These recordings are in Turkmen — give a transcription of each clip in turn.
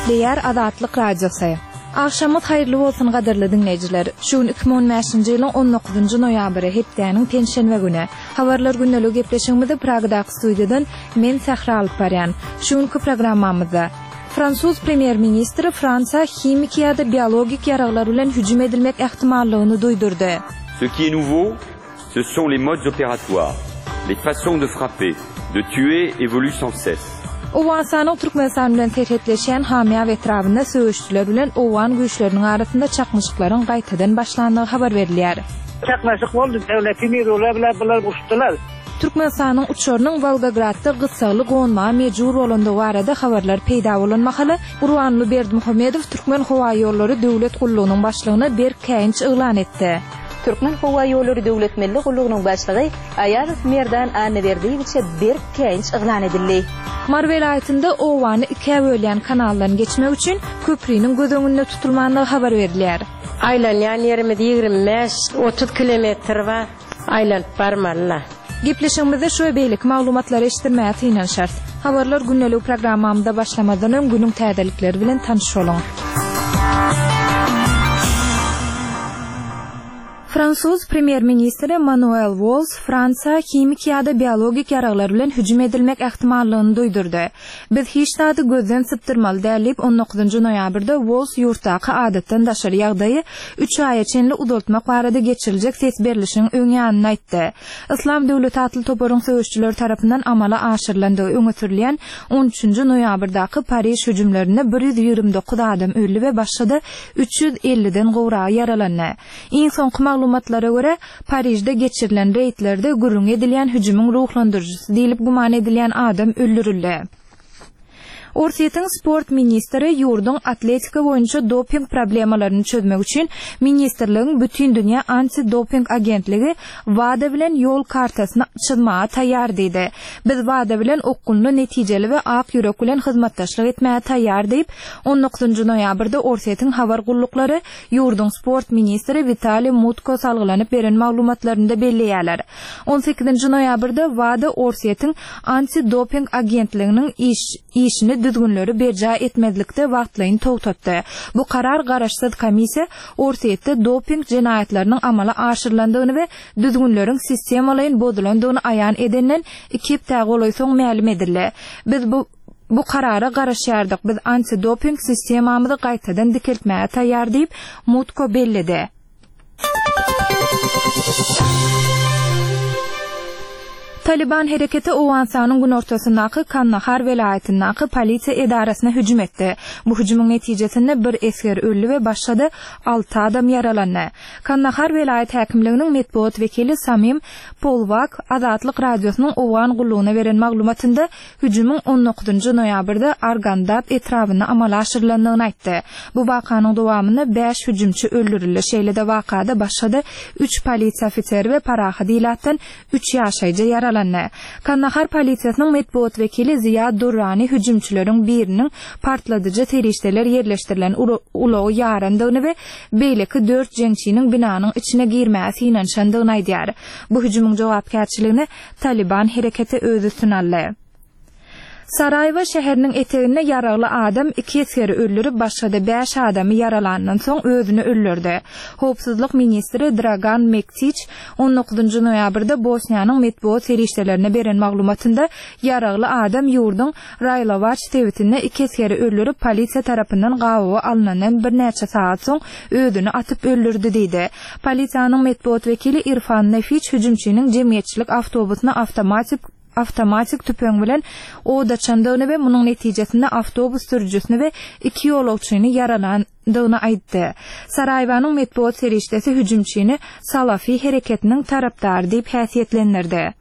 Eşitleyer Azatlyk Radiosu. Akşamyz hayrly bolsun gaderli dinleyijiler. Şuň 2015-nji ýylyň 19-njy noýabry hepdeniň penşenbe güni. Habarlar günnelik gepleşigimizde Pragdaky studiýadan men Sahra alyp barýan. Şuňky programmamyzda Fransuz premier ministri Fransa kimikiyada biologik yaraglar bilen hüjüm edilmek ähtimallygyny duýdurdy. Ce qui est nouveau, ce sont les modes opératoires. Les façons de frapper, de tuer évoluent sans cesse. Owasanyň Türkmenistan bilen terhetleşen hamiýa etrafynda söýüşçüler bilen owan güýçleriniň arasynda çakmyşlyklaryň gaýtadan başlandygy habar berilýär. Çakmaşyk boldy, döwletimiz biler uçdular. Türkmenistanyň uçurynyň Volgogradda gysgaly gonma mejbur bolandy barada habarlar peýda bolanmaly. Gurbanly Berdimuhammedow Türkmen howa ýollary döwlet gullugynyň başlygyna bir käýinç ýylan etdi. Türkmen howa ýollary döwlet milli gullugynyň başlygy Ayar Merdan Anverdiýewiçe bir käýinç ýylan edildi. Mar welaýatynda owany iki bölýän kanaldan geçmek üçin köprüniň gözeňinde tutulmandygy habar berilýär. Aýlanýan ýerimiz 25-30 kilometr we aýlanyp barmaly. Gepleşigimizde şu beýlik maglumatlary eşitdirmäge tynan şart. Habarlar günnelik programmamyzda başlamadan öň günüň täzelikleri bilen tanışylaň. Fransuz premier ministri Manuel Valls Fransa kimikiyada biologik yaraglar bilen hüjüm edilmek ähtimallygyny duýdurdy. Biz hiç taýdy gözden sypdyrmaly dälip 19-njy noýabrda Valls ýurtdaky adatdan daşary ýagdaýy 3 aýa çenli uzaltmak barada geçiriljek ses berilişiniň öňýanyny aýtdy. İslam döwleti atly toparyň söýüşçüleri tarapyndan amala aşyrylandygy öňe sürilen 13-njy noýabrdaky Paris hüjümlerinde 129 adam öldü we başga 350den gowra yaralandy. Iň soňky maglumatlara göre Parisde geçirilen reýtlerde gürrüň edilýän hüjümüň ruhlandyrjysy diýilip guman edilýän adam öldürildi. Orsiýetiň sport ministri ýurduň atletika boýunça doping problemalaryny çözmek üçin ministrligiň bütün dünýä anti-doping agentligi wada bilen ýol kartasyny çyzmaga taýýar diýdi. Biz wada bilen okunly, netijeli we ak ýürek bilen hyzmatdaşlyk etmäge taýýar diýip 19-njy noýabrda Orsiýetiň habar gulluklary ýurduň sport ministri Vitaliy Mutko salgylanyp beren maglumatlarynda belliýärler. 18-nji noýabrda wada Orsiýetiň anti-doping agentliginiň işini düzgünleri berja etmedlikde wagtlaryny togtatdy. Bu karar garaşsyz komissiýa Orsiýetde doping jinayetleriniň amala aşyrylandygyny we düzgünleriň sistemalaryň bozulandygyny aýan edenden 2 hepde golaý soň ma'lum edildi. Biz bu karara garaşýardyk. Biz anti-doping sistemamyzy gaýtadan dikiltmäge taýýar diýip Mutko bellidi. Taliban hereketi Owansanyň gün ortasyndaky Kandahar welaýatyndaky polisiýa edarasyna hüjüm etdi. Bu hüjümüň netijesinde bir esker öldü we başga 6 adam yaralandy. Kandahar welaýat häkimliginiň medeniýet wekili Samim Polvak Azatlyk radiosynyň Owan gullugyna beren maglumatynda hüjümüň 19-njy noýabrda Argandap etrawyna amala aşyrylandygyny aýtdy. Bu wakanyň dowamynda 5 hüjümçi öldürildi. Şeýle-de wakada başga 3 polisiýa ofiseri we paraha diýilatdan 3 ýaşaýjy yaralandy. Kandahar polisiýasynyň medeniýet wekili Ziya Durrani hüjümçileriň biriniň partladyjy terişdeler yerleşdirilen ulagy ýarandygyny we beýleki 4 jeňçiniň binanyň içine girmäsi inanşandygyny aýdýar. Bu hüjümüň jogapkärçiligini Taliban hereketi özü üstüne aldy. Saraýewa şäheriniň eteginde yaragly adam 2 eseri öldürip başga 5 adamy yaralandan soň özüni öldürdi. Howpsuzlyk ministri Dragan Mektiç 19-njy noýabrda Bosniýanyň medeniýet serişdelerine beren maglumatynda yaragly adam ýurduň Raylovaç tewitinde 2 eseri öldürip polisiýa tarapyndan gabawa alynandan bir näçe saat soň özüni atyp öldürdi diýdi. Polisiýanyň medeniýet wekili Irfan Nefiç hüjümçiniň jemgyýetçilik awtobusuna avtomatik tüpöň bilen oda çandygyny we munyň netijesinde awtobus sürücüsini we 2 ýolagçyny yaralandygyny aýtdy. Saraýewanyň medeniýet serişdesi hüjümçini Salafi hereketiniň tarapdary diýip häsiýetlendirdi.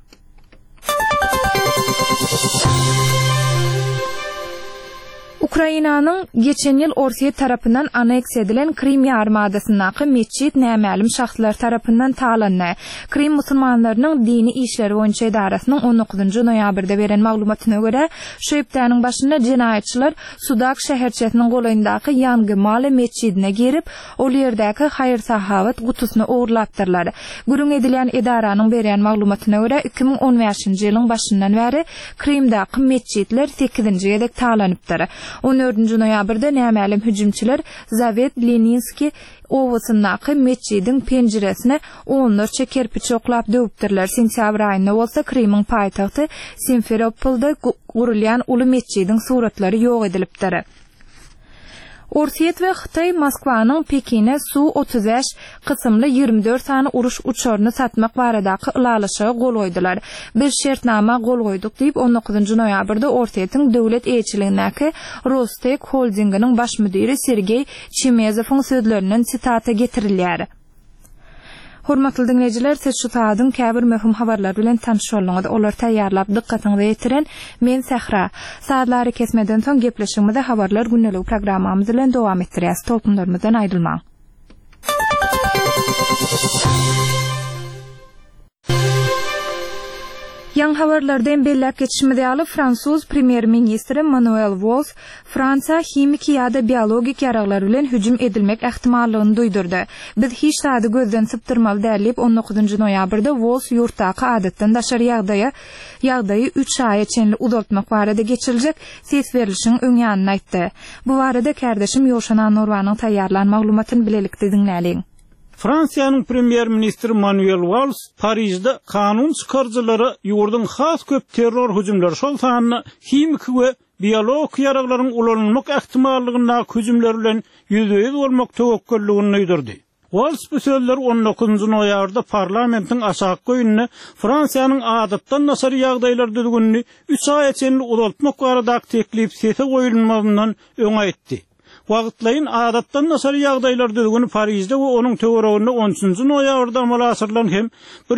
Ukrainanyň geçen ýyl Orsiýet tarapyndan anneksiýa edilen Krim ýarymadasynaky meçit nämälim şahslar tarapyndan talandy. Krim musulmanlarynyň dini işleri boýunça edarasynyň 19-njy noýabrda beren maglumatyna görä, şu hepdeniň başynda jinaýatçylar Sudak şäherçesiniň golaýyndaky Ýangymaly meçidine girip, ol ýerdäki haýır sahabat gutusyny oğurlapdyrlar. Gürrüň edilen edaranyň beren maglumatyna görä 2015-nji ýylyň başyndan bäri Krimdaky meçitler 8-nji ýerdek talanypdyr. 14 noyabrda nämälim hüjümçiler Zavet Leninski owasyndaky meçidin penjiresine 14 kerpiç oklap döwüpdirler. Sentyabr aýynda bolsa Kremň paýtagty Simferopolda gurulýan uly meçidin suratlary ýok edilipdir. Orsiýet we Xitay Moskwanyň Pekine Su-35 kysymly 24 sany uruş uçaryny satmak baradaky ulalyşyga gol goýdylar. Biz şertnama gol goýduk diýip 19 noýabrda Orsiýetiň döwlet elçiligindäki Rostek Holdinginiň baş müdiri Sergey Chemezowyň sözlerinden sitata getirilýär. Hormatly dinleyijiler, siz şu taýdan käbir möhüm habarlar bilen tanışýarlyňyz. Olar taýýarlap dikkatyňyzy ýetiren men Sahra. Saatlary kesmeden soň gepleşigimizde habarlar günnelik programmamyz bilen dowam etdirýäs. Tolkunlarymyzdan aýdylmaň. Yan habarlardan bellep geçişmede alıp Fransuz Premier Ministri Manuel Valls Fransa himik ýa-da biologik ýaraglar bilen hüjüm edilmek ähtimallygyny duýdurdy. Biz hiç taýdy gözden sypdyrmaly dälip 19 noýabrda Valls ýurtdaky adatdan daşary ýagdaýy 3 aýa çenli uzaltmak barada geçiriljek ses berilişiniň öňýanyny aýtdy. Bu barada kardeşim Ýoşana Norwanyň taýýarlan maglumatyny bilelikde dinläliň. Fransiýanyň Premier Ministri Manuel Valls Parisde kanun çykarjylary ýurdun has köp terror hüjümleri şol sanyny himik we biologik ýaraglaryň ulanmak ähtimallygyna hüjümler bilen ýüzüýüz bolmak tewekkelligini ýerdi. Valls bu sözleri 19 noýabrda parlamentiň aşaky öňüne Fransiýanyň adatdan nasary ýagdaýlar düzgünini 3 aýa çenli uzaltmak barada teklip sese goýulmagyndan öňe Wagtlaýyn adatdan nasary ýagdaýlar düzgünü Parisde we onuň töwereginde 13 noýabrda amala asyrylan hem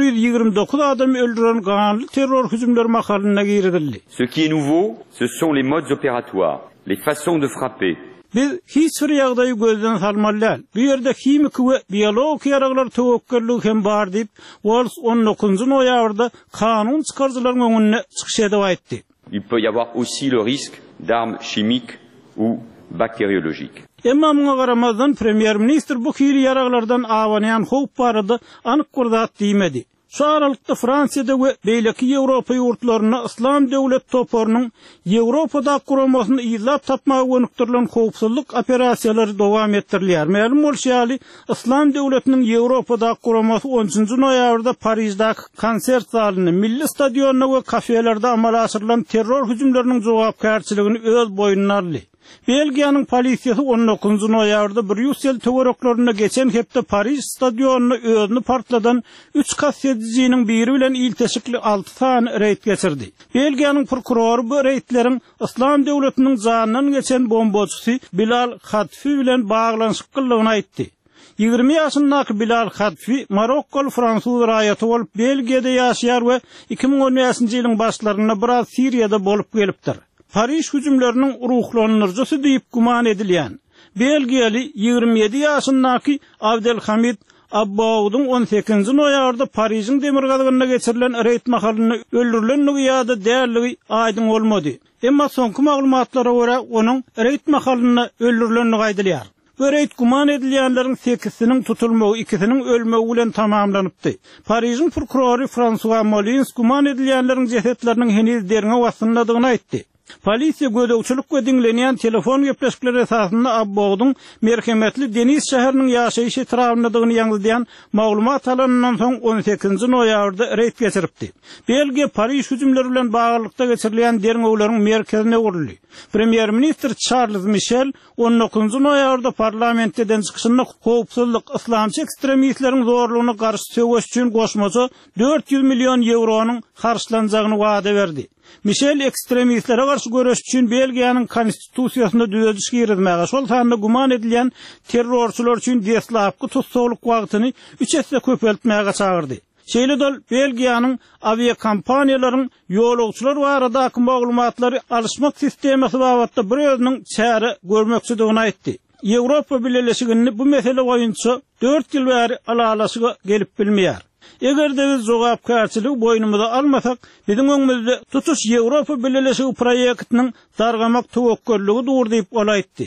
129 adam öldüren ganly terror hüjümleri makalyna giridildi. Ce qui est nouveau, ce sont les modes opératoires, les façons de frapper. Biz hiç bir ýagdaýy gözden salmaly. Bu ýerde himik we biologik ýaraglar tewekkellik hem bar diýip Walls 19 noýabrda kanun çykarjylaryň öňüne çykyş edip aýtdy. Il peut y avoir aussi le risque d'armes chimiques ou bakteriologik. Emma muňa garamazdan Premier Ministr bu kiri ýaraglardan awanýan howp barada anyk gurdat diýmedi. Şu aralykda Fransiýada we beýleki Ýewropa ýurtlaryna Islam döwlet toporunyň Ýewropada kurulmasyny izlap tapmagy gönükdirilen howpsuzlyk operasiýalary dowam etdirilýär. Ma'lum bolýarly, Islam döwletiniň Ýewropada kurulmasy 13 noýabrda Parisdäki konsert zalyny, milli stadionuna we kafelerde amala asyrylan terror hüjümleriniň jogapkärçiligini öz boýnuna aldy. Belgiýanyň polisiýasy 19 noýabrda Brüssel töwereklaryna geçen hepde Paris stadionuny özüni partladan 3 kassetjiniň biri bilen ilteşikli 6 sany reýt geçirdi. Belgiýanyň prokurory bu reýtleriň Islam döwletiniň janynyň geçen bombaçysy Bilal Hatfi bilen baglanyşyklaryny aýtdy. 20 ýaşyndaky Bilal Hatfi Marokkol Fransuz raýaty bolup Belgiýede ýaşaýar we 2010-njy ýylyň başlaryna biraz Siriýada bolup gelipdir. Paris hüjümleriniň ruhlanyrjysy diýip guman edilýän Belgiýaly 27 ýaşyndaky Abdelhamid Abbawdyň 18 noýabrda Pariziň demir gazygyna geçirilen reýt mahalyny öldürilenligi ýa-da dälligi aýdym bolmady. Emma soňky maglumatlara görä onuň reýt mahalyny öldürilenligi aýdylýar. Bu reýt guman edilýänleriň 8-siniň tutulmagy, 2-siniň ölmegi bilen tamamlanypdy. Pariziň prokurory François Molins guman edilýänleriň jesetleriniň heniz derine wasynladygyny aýtdy. Polisiýa gödäwçilik we dinlenýän telefon gepleşikleri esasynda Abbawdyň merhemetli Deniz şäheriniň ýaşaýyş etrawynyň ýaňyldýan maglumat alanyndan soň 18 noýabrda reýt geçiripdi. Belgiýa Paris hüjümleri bilen baglykda geçirilýän derňewleriň merkezine urildi. Premier Minister Charles Michel 19 noýabrda parlamentden çykyşynda howpsuzlyk, islamçy ekstremistleriň zorlugyna garşy söwüş üçin goşmaça 400 million euronyň harçlanjagyny wada berdi. Michel ekstremistlere karşı görüş için Belgiýanyň konstitusiýasyna düzeltiş girizmäge, şol sanyny guman edilýän terrorçular üçin deslapky tutsaglyk wagtyny 3 esse köpeltmäge çagyrdy. Şeýledol Belgiýanyň aviakompaniýalaryň ýolagçylar baradaky maglumatlary alışmak sistemasi babatda bir özüniň çäre görmekçidigini aýtdy. Ýewropa Birleşigini bu mesele boýunça 4 ýyl bäri alalaşyga gelip bilmeýär. Egerde biz jogapkärçilik boýnumuza almasak, biziň öňümizde tutuş Ýewropa Birleşigi proýektiniň dargamak tewekkelligi dur diýip olaýtdy.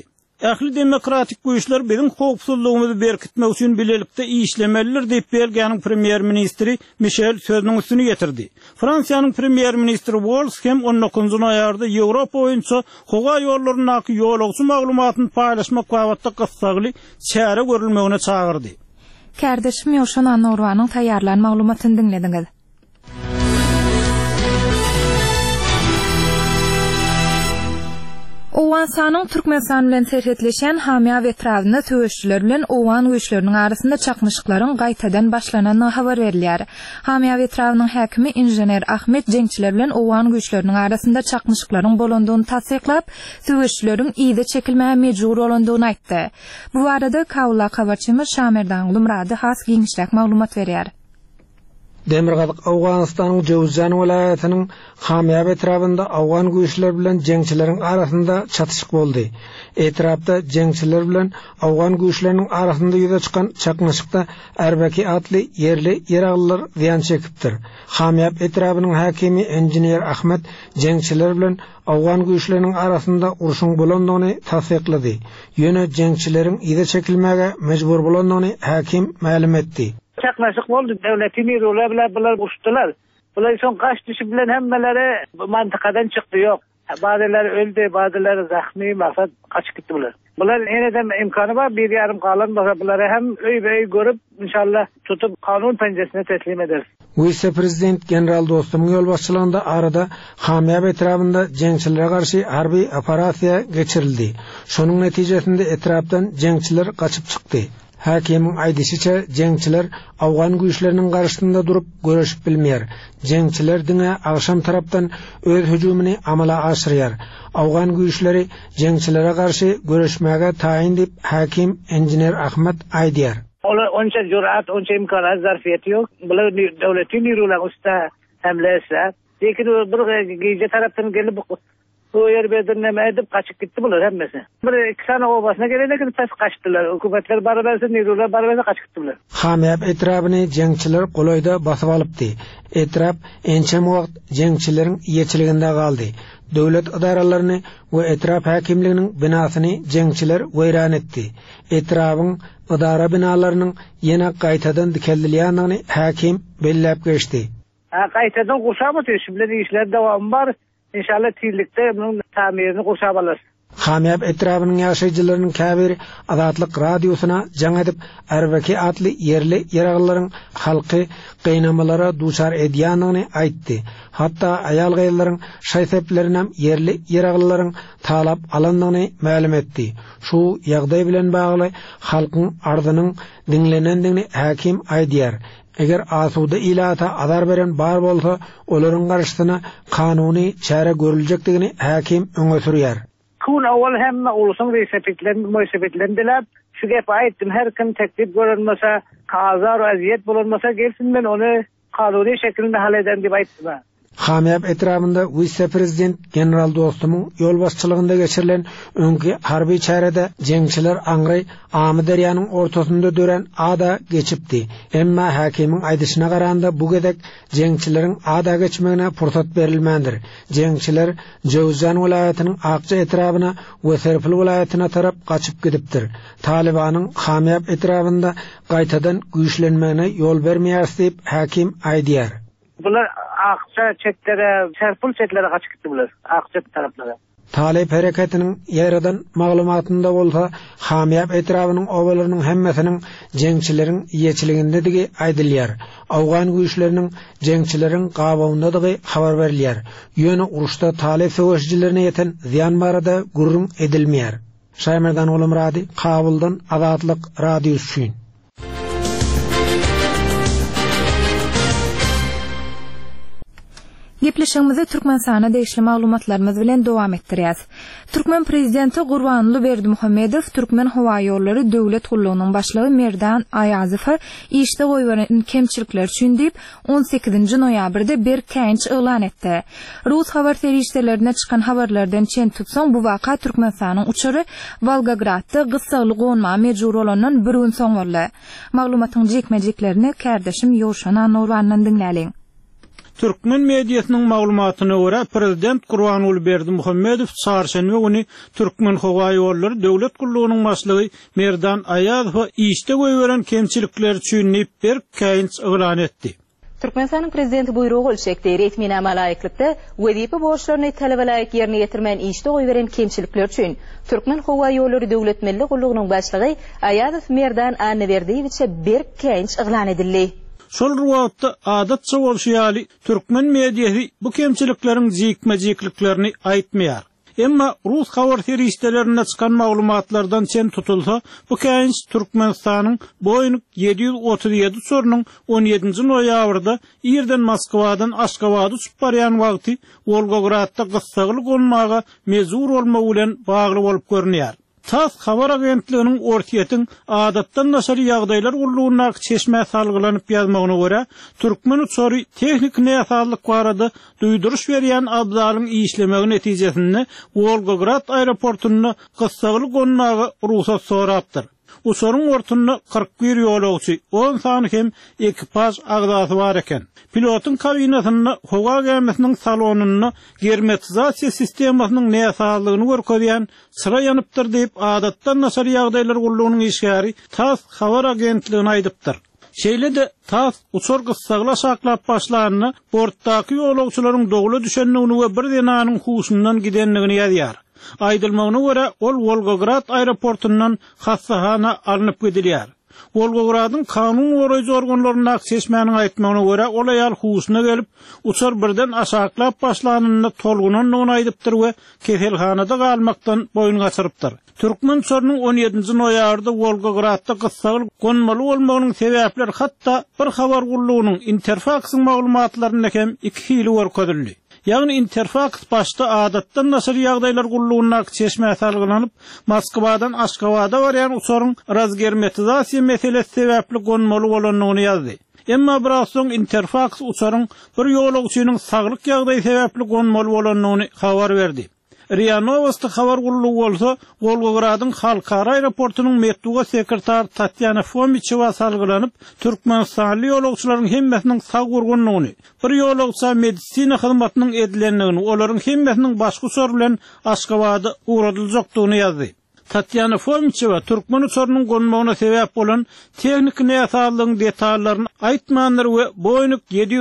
Ähli demokratik güýçler biziň howpsuzlygymyzy berkitmek üçin bilelikde işlemeliler diýip Belgiýanyň premier ministri Michel sözüniň üstüne getirdi. Fransiýanyň premier ministri Valls hem 19-njy noýabrda Ýewropa boýunça howa ýollarynaky ýolagçy maglumatyny paýlaşmak wagtda gysgaly çäre görülmegine çagyrdy. Kardeşim Ýoşan Anurwanyň taýýarlan maglumatyny dinlediňiz. Owansanyň Türkmenistan bilen serhetleşen hamya we trawny töweşçiler bilen owan güýçleriniň arasynda çakmyşyklaryň gaýtadan başlananyny habar berilýär. Hamya we trawnyň häkimi injener Ahmet jeňçiler bilen owan güýçleriniň arasynda çakmyşyklaryň bolandygyny tasdiklap, töweşçileriň ýyda çekilmäge mejbur bolandygyny aýtdy. Bu barada Kawla habarçymyz Şamerdan Ulumrady has giňişlik maglumat berýär. Demirgazyk Awganystanyň Jowzjan welaýatynyň Hamya etrapynda awgan güýçler bilen jeňçileriň arasynda çatışyk boldy. Etrapda jeňçiler bilen awgan güýçleriniň arasynda ýüze çykan çakmyşykda Erbeki atly yerli ýeraglylar ziýan çekipdir. Hamya etrapynyň häkimi injener Ahmet jeňçiler bilen awgan güýçleriniň arasynda uruşyň bolandygyny tasdiklady. Ýöne jeňçileriň ýyze çekilmäge mejbur bolandygyny häkim ma'lum etdi. Çakmaşık oldu. Devletin yürüyle bile bunlar uçtular. Bunlar son kaç kişi bilen hemmeleri mantıkadan çıktı yok. Bazıları öldü, bazıları zahmi, maksat kaçıp gitti bunlar. Bunlar yeniden imkanı var. Bir yarım kalan bunları hem öy görüp inşallah tutup kanun penceresine teslim ederiz. Vice Prezident General Dostumyň ýolbaşçylygynda arada Hamya etrapynda jeňçilere garşy harby operasiýa geçirildi. Şonuň netijesinde etrapdan jeňçiler kaçıp çykdy. Hakimiň aýdysýça jeňçiler awgan güýçleriniň garşysynda durup göreşip bilmeýär. Jeňçiler diňe agşam tarapdan öz hüjümini amala aşyrýar. Awgan güýçleri jeňçilere garşy göreşmäge taýin diýip hakim injener Ahmet aýdýar. Olar onça jur'at, onça imkanat, zarfiýet ýok. Bular döwletin ýürüler usta hemlese. Lekin bir gije tarapdan gelip o yer bedirneme edip kaçıp gitti bular hemmesi. Bir iki sene obasına gelene pes kaçtılar. Hükümetler baraberse, nirüler baraberse kaçıp gittiler. Hamya etrapyny jeňçiler goloýda basyp alypdy. Etrap ençem wagt jeňçileriň ýeçiliginde galdy. Döwlet idaralaryny we etrap häkimliginiň binasyny jeňçiler weýran etdi. Etrapyň idara binalarynyň ýene gaýtadan dikildilýändigini häkim belläp geçdi. Gaýtadan guşamy teşbirli işler dowam bar. İnşallah tirlikde bunun tamirini kurşap alır. Hamya etrapynyň ýaşaýjylarynyň käbiri Azatlyk radiosuna jaň edip Erbeki atly yerli ýeraglylaryň halky gynamalara duçar edýändigini aýtdy. Hatda aýal gaýlaryň şaýseplerinem yerli ýeraglylaryň talap alandygyny ma'lum etdi. Şu ýagdaý bilen bagly halkyň ardynyň diňlenendigini häkim aýdýar. Eger asuda ilata azar beren bar bolsa, olaryň garşysyna kanuny çäre görüljekdigini häkim öňe sürýär. Kun awal hemme ulusyň moýsepetlendiler. Şu gep aýtdym, her kim teklip görülmese, azar we aziyet bolanmasa gelsin, men onu kanuny şekilde hal eden diýip aýtdym. Hamya etrapynda Vice Prezident General Dostumyň ýolbaşçylygynda geçirilen öňki harby çärede jeňçiler aňry Amy Derýanyň ortasynda dören ada geçipdi. Emma hakimiň aýdyşyna garanda bu gedek jeňçileriň ada geçmegine pursat berilmändir. Jeňçiler Jowzjan welaýatynyň Akça etrapyna we Serpil welaýatyna tarap gaçyp gidipdir. Talibanyň Hamya etrapynda gaýtadan güýçlenmegine ýol bermeýär diýip hakim aýdýar. Bunlar Akça çetlere, Serpil çetlere kaçıp gitti bunlar. Akça taraflara. Talip hareketiniň ýeradan maglumatynda bolsa, Hamya etrapynyň owalarynyň hemmesiniň jeňçileriň ýeçiligindegi aýdylýar. Awgan güýçleriniň jeňçileriň gabawyndadygy habar berilýär. Ýöne uruşda talip söwüşçilerine ýeten ziýan barada gurrun edilmeýär. Şaýmerdan Ulumrady, Kabuldan Azatlyk radiosu üçin. Gepleşigimizi Türkmenistana değişli maglumatlarymyz bilen dowam etdirýäs. Türkmen prezidenti Gurbanly Berdimuhammedow Türkmen howa ýollary döwlet gullugynyň başlygy Merdan Aýazowa işde goýulan kemçilikler üçin diýip 18-nji noýabrda bir kenç elan etdi. Rus habar terişlerine çykan habarlardan çen tutsaň bu waka Türkmenistanyň uçury Volgogradda gysgaly gonma mejbur bolanyň bir gün soň boldy. Maglumatyň jekmejeklerini kardeşim Ýoşan Anurwandan dinläliň. Türkmen mediýasynyň maglumatyna görä Prezident Gurbanuly Berdimuhammedow çarşenbe güni Türkmen Howa ýollary döwlet gullugynyň başlygy Merdan Aýazow işde göýberen kemçilikler üçin bir käýinç eglan etdi. Türkmenistanyň prezidenti buyrugy ölçekde resminama laýyklykda wezipe borçlaryny talabalaýyk ýerine ýetirmän işde goýberen kemçilikler üçin Türkmen Howa ýollary döwlet milli gullugynyň başlygy Aýazow Merdan Aýazow bir käýinç eglan edildi. Şol ruwatda adatça bolşýaly Türkmen mediýasy bu kemçilikleriň jikme-jikliklerini aýtmaýar. Emma Rus habar feriştelerine çıkan maglumatlardan çen tutulsa, bu käýinç Türkmenistanyň Boeing 737 sorunun 17. noýabrda ýerden Moskwadan Aşgabatga uçup barýan wagty Volgogradda gyssagylyk olmaga mezur bolmagy bilen bagly bolup görünýär. TASS habar agentliginiň ortiýetiň adatdan naşary ýagdaýlar gullugyna çeşme salgylanyp ýazmagyna görä, Türkmen uçary tehnik näsalyk barada duýduruş berýän abzalyň işlemegi netijesinde Volgograd aeroportuny gyssagylyk olmaga ruhsat sorapdyr. Uçaryň ortuny 41 ýolagçy, 10 sany hem ekipaj agdasy bar eken. Pilotyň kabinasyny, howa gemisiniň salonyny germetizasiýa sistemasynyň näsalygyny görkezýän sıra ýanypdyr diýip adatdan naşary ýagdaýlar gullugynyň işgäri TASS habar agentligine aýdypdyr. Şeýle-de TASS uçar gyssagyla saklap başlanyny bortdaky ýolagçylaryň dogula düşenligini we bir denanyň huşundan gidenligini ýazýar. Aýdylmagyna görä ol Volgograd aeroportundan hassahana alınıp gidilýär. Volgogradyň kanun goraýjy organlaryna çeşmäniň aýtmagyna görä ol aýal husuna gelip uçar birden aşaklap başlanyny tolgunan aýdypdyr we keselhanada galmakdan boyun gaçyrypdyr. Türkmen uçarynyň 17. noýabrda Volgogradda gyssagylyk gonmaly bolmagynyň sebäpleri hatda bir habar gullugynyň Interfaxyň maglumatlaryna hem iki hili görkezildi. Ýagny Interfax başda adatdan naşary ýagdaýlar gullugyna çeşme salgylanyp Moskwadan Aşgabatga barýan uçaryň razgermetizasiýa meselesi sebäpli gonmaly bolanyny ýazdy. Emma biraz soň Interfax uçaryň bir ýolagçynyň saglyk ýagdaýy sebäpli gonmaly bolanyny habar berdi. RIA Novosti habar gullugy bolsa, Volgogradyň halkara aeroportunyň metduga sekretar Tatyana Fomichova salgylanyp, Türkmenistanly ýolagçylaryň hemmesiniň sag urgunlygyny, bir ýolagça medisina hyzmatynyň edilenligini, olaryň hemmesiniň başga sor bilen Aşgabatga uğradyljakdygyny ýazdy. Tatyana Fomichova Türkmen uçarynyň gonmagyna sebäp bolan tehnik näsalygyň detallaryny aýtmandyr we Boeing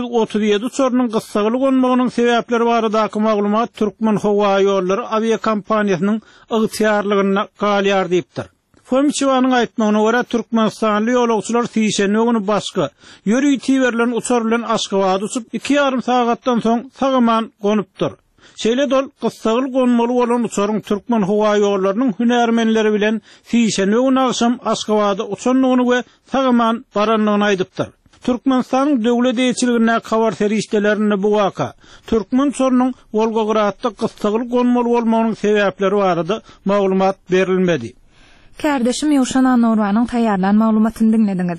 737 uçarynyň gyssagylyk gonmagynyň sebäpleri baradaky maglumat Türkmen Howa ýollary aviakompaniýasynyň ygtyarlygyna galýar diýipdir. Fomichowanyň aýtmagyna görä Türkmenistanly ýolagçylar Sişenbe güni başga ýöri tiberlen uçar bilen Aşgabatga uçup 2,5 sagatdan soň Sagaman gonypdyr. Şeýle-de gyssagylyk gonmaly bolan uçaryň Türkmen Howa ýollarynyň hünärmenleri bilen Sişenbe güni akşam Aşgabatga uçanlygyny we Sagaman baranlygyny aýdypdyr. Türkmenistanyň döwlet eýçiligine habar feriştelerini bu waka Türkmen uçarynyň Volgogradda gyssagylyk gonmaly bolmagynyň sebäpleri barada maglumat berilmedi. Kardeşim Ýowşan Anurwanyň taýýarlan maglumatyny dinlediňiz.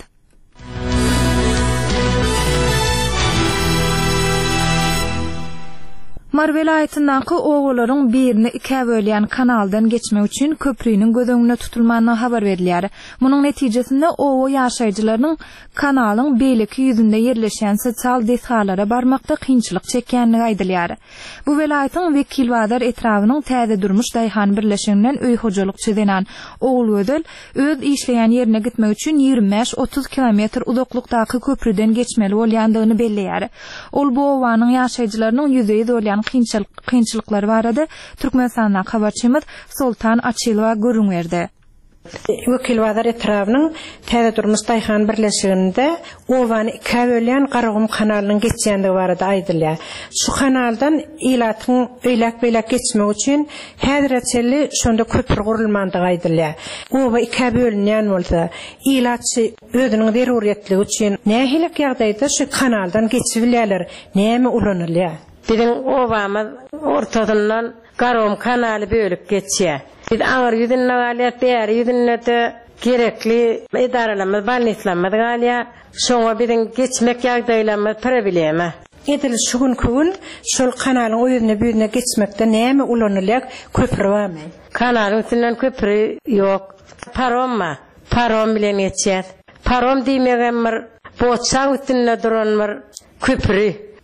Mar welaýatynyňky ogularyň birini iki bölýän kanaldan geçmek üçin köprüýüň gözeňine tutulmagyny habar berilýär. Munyň netijesinde ogo ýaşaýjylaryň kanalyň beýleki ýüzünde ýerleşen sosial deshalara barmakda kynçylyk çekýänligi aýdylýar. Bu welaýatyň Wekilbazar etrawynyň täze durmuş daýhan birleşiginden öý hojalyk çyzenan ogul gödel öz işleýän ýerine gitmek üçin 25-30 kilometr uzaklykdaky köprüden geçmeli bolýandygyny belleýär. Ol bu owanyň ýaşaýjylarynyň ýüzeyi dolýan kynçylyklary barada Türkmenistanyň habarçymyz Sultan Açylowa görüň berdi. Wekilbazar etrawynyň täze durmuş daýhan birleşiginde owany iki bölýän Garagum kanalynyň geçýändigi barada aýdylýar. Şu kanaldan ilatyň beýlek geçmek üçin häzirçeli şonda köprü gurulmandygy aýdylýar. Owa iki bölünýän bolsa, ilatçy özüniň zeruriyetligi üçin nähilek ýagdaýda şu kanaldan geçip bilýärler, näme ulanylýar. Bizim obamız ortadan Garagum kanaly bölüp geçýär. Biz ağır yüzünle galiyat, diğer yüzünle de gerekli idarelerimiz, balnislerimiz galiyat. Şoňa bizim geçmek ýagdaýlarymyz parabilýärmi? Edil şugun kün, şol kanalyň o ýerine büýüne geçmekde näme ulanylýar, köprü barmy? Kanalyň üstünden köprü ýok. Parom bilen geçýär. Parom diýmegenmir, boçaň üstünde duranmir köprü.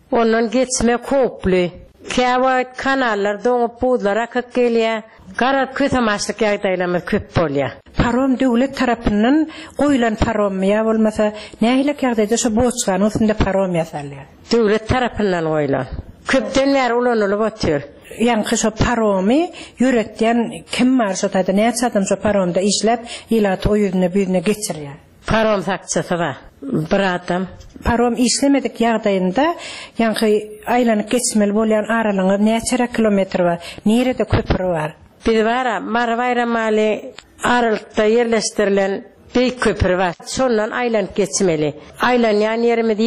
Onun geçme koplu. Kava kanallar doğup buğdara akıp geliyor. Karar kötamaşlık yağdaylamız köp bolya. Parom devlet tarafından koyulan parom ya olmasa nehilik yağdayda şu boğuşkan üstünde parom yasalıyor. Devlet tarafından koyulan. Köpten ver ulanılı batıyor. Yani şu paromi yürekten kim varsa tadı ne etsadım şu paromda işlep ilat o yüzüne büyüğüne geçiriyor. Parom sakçısı var. Bir adam. Parom işlemedik yağdayında yani aylanıp geçmeli bolayan aralığı neçere kilometre var. Nerede köprü var? Bir var Marvayra mali aralıkta yerleştirilen bir köprü var. Sondan aylanıp geçmeli. Aylan yani yerimiz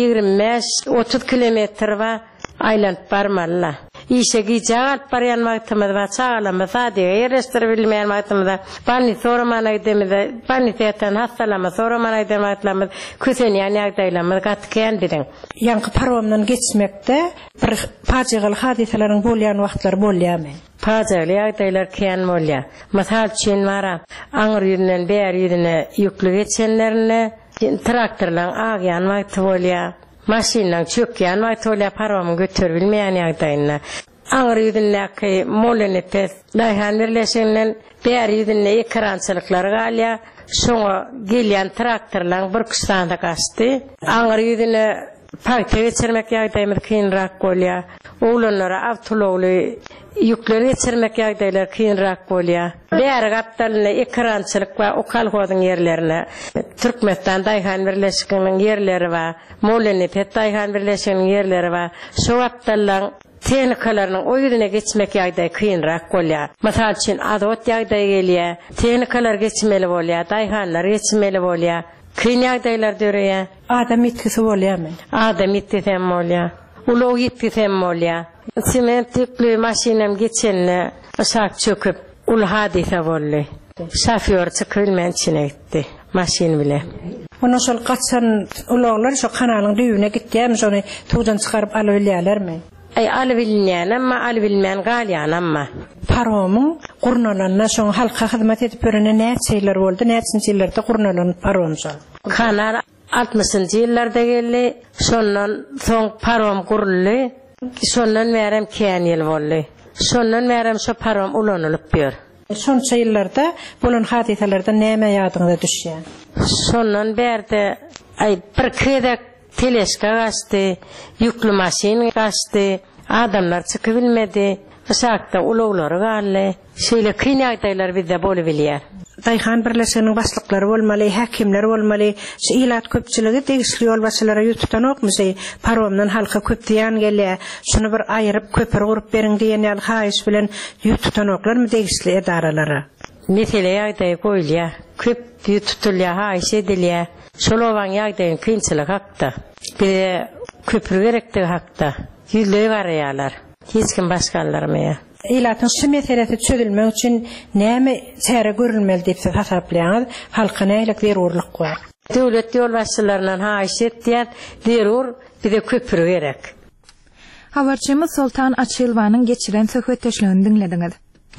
25-30 kilometre var. Aylanıp varmalı. İşe gidecek barayan vaktimiz var. Sağlamız sadece yerleştirebilmeyen vaktimiz var. Bani sorumana gidemizde. Bani zaten hastalama sorumana gidemez vaktimiz. Küsen yani yağdaylamız katıken birin. Yani paromdan geçmekte bir pacıqal hadiselerin bolayan vaktlar bolyadı. Pazarlı yağdaylar kiyan bolya. Masal için var. Ağır yüzünden beğer yüzüne yüklü geçenlerine traktörle ağayan vakti bolya. Maşinle çökkeyen vakti bolya paramı götürebilmeyen yağdayına. Ağır yüzündeki molenipes dayhan birleşenle beğer yüzünde ekrançılıkları galya. Sonra gelen traktörle bir kıstanda kaçtı. Ağır yüzüne parkta geçirmek yağdaymız kıyınrak bolya. Oğlanlara avtoloğlu yükleri geçirmek yağdaylar kıyınrak bolya. Beğer kaptalına ekrançılık var o kalkodun yerlerine. Türkmenistan Dayhan Birleşikinin yerleri var. Molenipet Dayhan Birleşikinin yerleri var. Şu kaptalların tehnikalarının o yüzüne geçmek yağday kıyınrak bolya. Mesela için adot yağday geliyor. Tehnikalar geçmeli bolya. Dayhanlar geçmeli bolya. Kıyın yağdaylar diyor. Adam itkisi bolya mı? Adam itkisi bolya. Ulu itkisi bolya. Siment yüklü maşinem geçenle uşak çöküp ulu hadise bollu. Şoför çıkılmen içine gitti. Maşin bile. Onu sol kaçsan uloğlar şu kanalın düğüne gitti. Sonra tuğdan çıkarıp alıverler mi? Ay alıbilmeyen ama alıbilmeyen galyan ama. Paromun kurnalarına son halka hizmet edip örene ne şeyler oldu, ne şeylerde kurnaların parom sol. Kanal 60. yıllarda geldi. Sondan son parom kuruldu. Sondan verem kiyan yıl oldu. Sondan verem şu parom ulanılıp bir. Son yıllarda bunun hadiselerden neyme yadında düşüyor? Sondan berde ay bir kıyıda teleska kaçtı, yüklü maşin kaçtı, adamlar çıkıbilmedi. Işakta uloğları galli. Şöyle kıynakdaylar bizde bolu biliyor. Dayhan Birleşikinin başlıkları olmalı, hakimler olmalı, ilat köpçülüğü değişikli yol başılara yututan okmuş. Paromdan halka köptiyan geliyor. Şunu bir ayırıp köpür kurup verin diyen yal haiş bilen yututan oklar mı değişikli edaraları? Mesele yağdayı koyuluyor. Köp yututuluyor, haiş ediliyor. Şolovan yağdayın kıyınçılık hakta. Bir de köpür gerektiği hakta. Yüzlüğü var yalar. Hiç kim başkanlarmaya. İlatın şu meselesi çözülmek için neyme seyre görülmeli deyip siz hasaplayanız halka neylik derurluk var. Devlet yol başçılarından haiş ettiyen derur bir de köpürü gerek. Habarçımız Sultan Açılvan'ın geçiren söhbetleşlerini dinlediniz.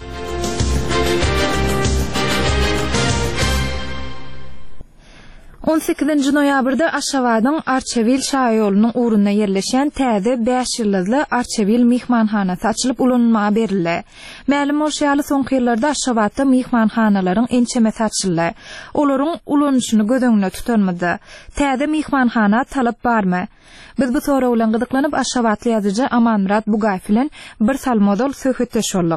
On 8 noyabrda Aşgabat'ın Arçevil şaýolunyň uğruna yerleşen täze 5 ýyldızly Arçevil mihmanhanasy açylyp ulanmagy berildi. Ma'lum bolýaly soňky ýyllarda Aşgabatda mihmanhanalaryň ençemesi açyldy. Olaryň ulanýyşyny gödüňde tutanmady. Täze mihmanhana talap barmy? Biz bu soraw bilen gyzyklanyp Aşgabatly ýazyjy Amanmurat Bugaýew bilen bir salmodol söhbetleşýärdik.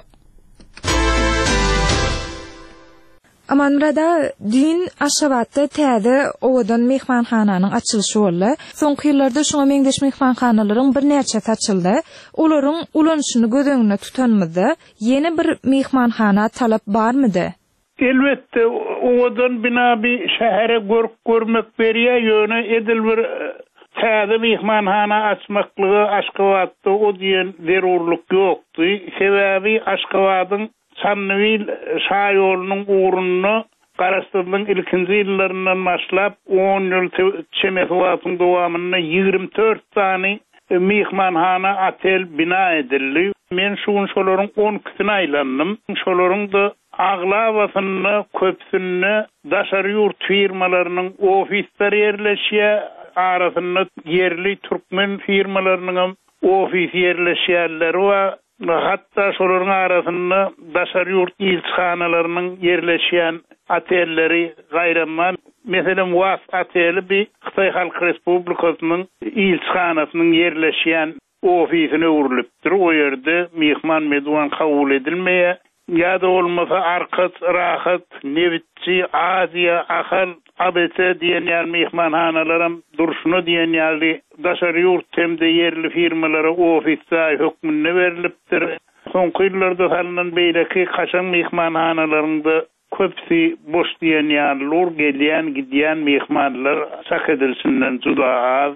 Amanmurada dün Aşgabatda täze owadan mehmanhananyň açylyşy boldy. Soňky ýyllarda şoňa meňdeş mehmanhanalaryň bir näçesi açyldy. Olaryň ulanýyşyny gödüňde tutanmady. Ýene bir mehmanhana talap barmydy? Elbette owadan bina bir şähere görmek berýär ýöne edil bir täze mehmanhana açmaklygy Aşgabatda o diýen zerurluk ýokdy. Sebäbi Aşgabatyň Sannyvil şaýolunyň uğruna garaşdyrylan ilkinji ýyllaryndan başlap 10 ýyl çemesi wagtyň dowamyna 24 tany mehmanhana otel bina edildi. Men şolaryň 12-sini aýlandym. Şolaryň da aglawasyny, köpsünni daşary ýurt firmalarynyň ofisleri ýerleşýär. Arasynda yerli türkmen firmalarynyň ofis yerleşýärleri we hatta şolaryň arasynda daşary ýurt ilçhanalarının yerleşýän atelleri gaýraman, meselem Was ateli bir Xitay Halk Respublikasynyň ilçhanasynyň yerleşýän ofisine urulypdyr. O ýerde mihman medwan kabul edilmeýe, ýa-da bolmasa Arkat, Rahat, Nevitçi, Aziya, Ahal, ABC diýen ýa mihmanhanalarym durşuny diýen ýaly daşary ýurt hemde yerli firmalara ofisler hökmünde berilipdir. Soňky ýyllarda salynan beýleki kaçan mihmanhanalarynda köpsi boş diýen ýalylar, gelýän gidýän mihmanlar sak edilsinden juda az.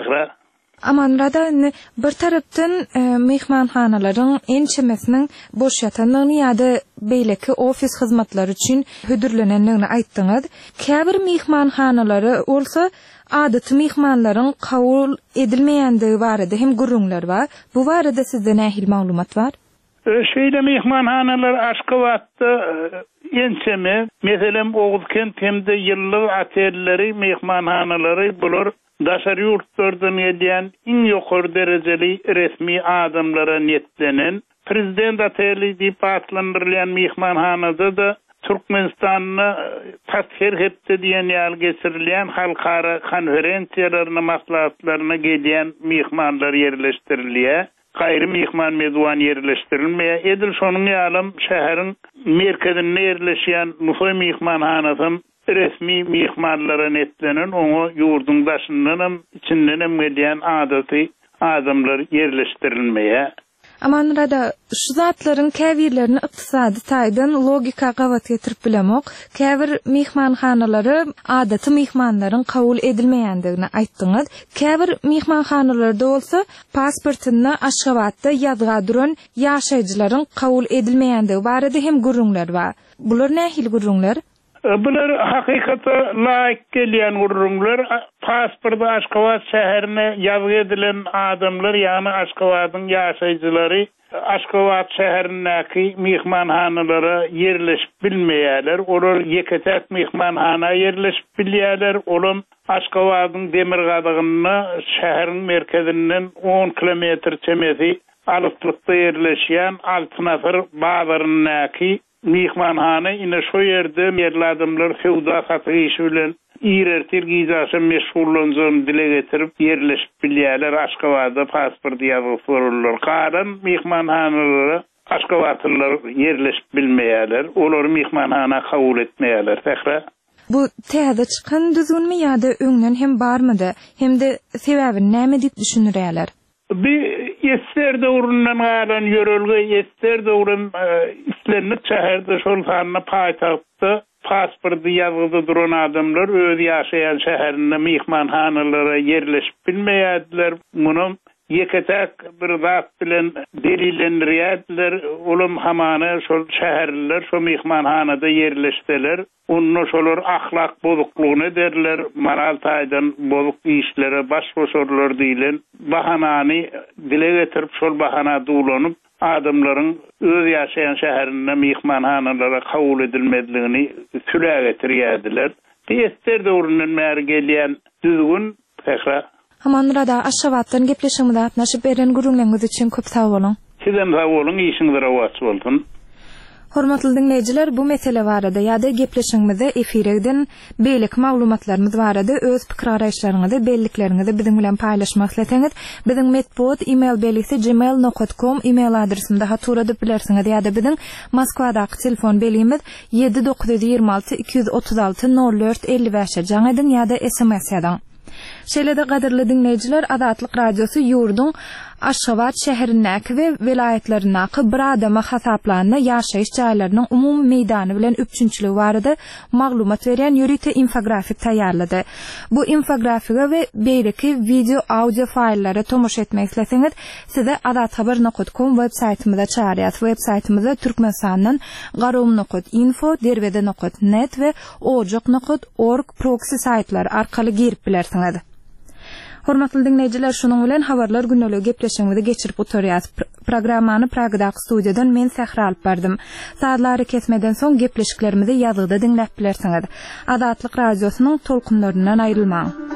Amanrada bir tarapdan mehmanhanalaryň ençemesiniň boş ýatanlygyny ýa-da beýleki ofis hyzmatlary üçin hödürlenenligini aýtdyňyz. Käbir mehmanhanalary bolsa adaty mehmanlaryň kabul edilmeýändigi barada hem gurrunlar bar. Bu barada sizde nähil maglumat bar? Şeýle mehmanhanalar Aşgabatda ençeme, meselem Oğuzkent hemde ýyllyk atelleri mehmanhanalary bular daşary ýurtlardan gelýän iň ýokary derejeli resmi adamlara niyetlenen prezident ateli diýip atlandyrylýan mehmanhanada da Türkmenistanyny tathir hepde diýen ýaly geçirilýän halkara konferensiýalaryna maslahatlaryna gelýän mehmanlar yerleşdirilýär. Gaýry mehman medwan yerleşdirilmeýär. Edil şonuň ýalym şäheriň merkezinde yerleşýän Nusoy mehmanhanasy resmi mehmanlara netlenen oňa ýurdun daşyndan içinden gelýän adaty adamlar yerleşdirilmeýär. Amanrada şu zatlaryň käbirlerini ykdysady taýdan logika gawat getirip bilemok. Käbir mehmanhanalary adaty mehmanlaryň kabul edilmeýändigini aýtdyňyz. Käbir mehmanhanalarda bolsa pasportyny Aşgabatda ýazga duran ýaşaýjylaryň kabul edilmeýändigi barada hem gurrunlar bar. Bular nähil gurrunlar? Bular hakykata laýyk gelýän gurrunlar. Pasporda Aşgabat şäherine ýazga edilen adamlar, ýani Aşgabatyň ýaşaýjylary Aşgabat şäherindäki mehmanhanalara yerleşip bilmeýärler. Olar ýeketek mehmanhana yerleşip bilýärler. Olam Aşgabatyň demir gadygyny şäheriň merkezinden 10 kilometr çemesi alyklykda yerleşýän Altynafır bazarynyňky mehmanhana ine şo ýerde yerli adamlar sewda satygy işi bilen ýerertir gizaşy meşgullanjany dile getirip yerleşip bilýärler. Aşgabatda pasport ýazyp sorullar. Garan mehmanhanalara Aşgabatlylar yerleşip bilmeýärler. Olar mehmanhana kabul etmeýärler. Tähra. Bu täze çykan düzgünmi ýa-da öňden hem barmydy? Hemde sebäbini näme diýip düşünýärler? Bir ester döwründen galan ýörelge ester döwrün islenip şäherde şol sanyna paýtagtda pasporty ýazgyda duran adamlar öz ýaşaýan şäherinde mehmanhanalara yerleşip bilmeýärdiler. Muny ýeketek bir zat bilen delillendirýärdiler. Olam hamana şol şäherler şo mehmanhanada yerleşdiler. Onu şolar ahlak bozukluğunu derler, moral taýdan bozuk işlere baş boşarlar diýilen bahanany dile getirip şol bahana dulanyp adamlaryň öz ýaşaýan şäherinde mehmanhanalara kabul edilmediligini süle getirýärdiler. Ester döwründen bäri gelýän düzgün tähra. Amanrada Aşgabatdan gepleşigimizde atnaşyp beren gurrunlaryňyz üçin köp sag bolun. Sizem sag bolun, işiňiz rawat bolsun. Hormatly dinleyijiler, bu mesele barada ýa-da gepleşigimizde efirden beýlik maglumatlarymyz barada öz pikir araýşlaryňyzy, belliklerinizi biziň bilen paýlaşmak isleteňiz, biziň medpod email belgisi gmail.com email adresimde hatura edip bilersiňiz ýa-da biziň Moskwadaky telefon belgimiz 7926 236 04 55 jaň edin ýa-da SMS ýadan. Şeýle-de gaderli dinleyijiler, Azatlyk radiosu ýurdun Aşgabat şäherindäki we vilayetlerindäki bir adama hasaplanyna ýaşaýyş jaýlarynyň umumy meýdany bilen üçünçiligi barada maglumat berýän ýörite infografik taýýarlady. Bu infografiga we beýleki video audio faýllary tomoş etmek isleseňiz, size azathabar.com web saýtymyza çağırýar. Web saýtymyza türkmensanyň garum.info, derwede.net we ojok.org proxy saýtlary arkaly girip bilersiňiz. Hormatly dinleyijiler, şonuň bilen habarlar günnelik gepleşigimizi geçirip oturýar. Programmany Pragadaky studiýadan men Sähra alyp berdym. Saatlary kesmeden soň gepleşiklerimizi ýazgyda dinläp bilersiňiz. Azatlyk radiosynyň tolkunlaryndan aýrylmaň.